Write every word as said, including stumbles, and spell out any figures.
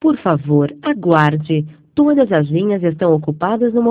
Por favor, aguarde. Todas as linhas estão ocupadas no momento.